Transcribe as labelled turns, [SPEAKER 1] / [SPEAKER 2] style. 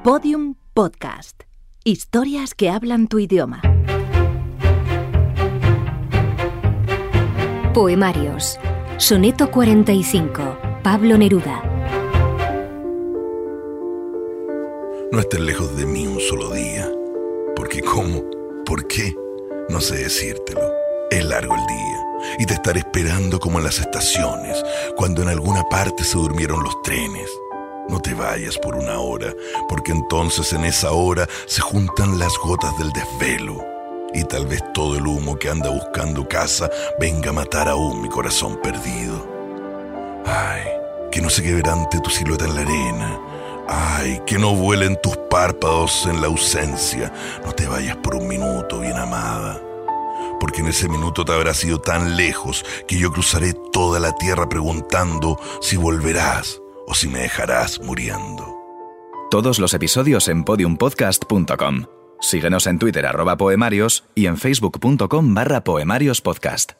[SPEAKER 1] Podium Podcast. Historias que hablan tu idioma.
[SPEAKER 2] Poemarios. Soneto 45. Pablo Neruda.
[SPEAKER 3] No estés lejos de mí un solo día, porque ¿cómo? ¿Por qué? No sé decírtelo. Es largo el día, y te estaré esperando como en las estaciones, cuando en alguna parte se durmieron los trenes. No te vayas por una hora, porque entonces en esa hora se juntan las gotas del desvelo, y tal vez todo el humo que anda buscando casa venga a matar aún mi corazón perdido. Ay, que no se quebrante tu silueta en la arena. Ay, que no vuelen tus párpados en la ausencia. No te vayas por un minuto, bien amada, porque en ese minuto te habrás ido tan lejos que yo cruzaré toda la tierra preguntando si volverás o si me dejarás muriendo.
[SPEAKER 4] Todos los episodios en podiumpodcast.com. Síguenos en Twitter @poemarios y en facebook.com/poemariospodcast.